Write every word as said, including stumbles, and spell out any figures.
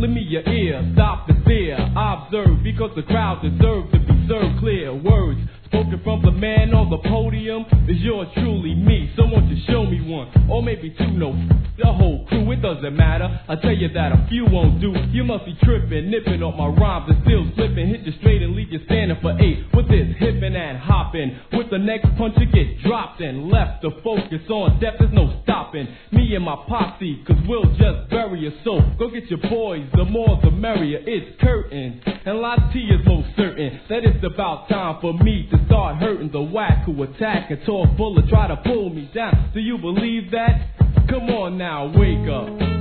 lend me your ear, stop the fear. I observe because the crowd deserves to be served clear words. Spoken from the man on the podium is yours truly me. Someone to show me one, or maybe two, no, the whole crew, it doesn't matter. I tell you that a few won't do. You must be tripping, nipping on my rhymes and still slipping. Hit you straight and leave you standing for eight. With this hipping and hopping, with the next punch you get dropped and left to focus on death. There's no stopping me and my posse, cause we'll just bury your soul. Go get your boys, the more the merrier. It's curtain, and Lati is most certain that it's about time for me to start hurting the whack who attack and talk bull and try to pull me down. Do you believe that? Come on now, wake up.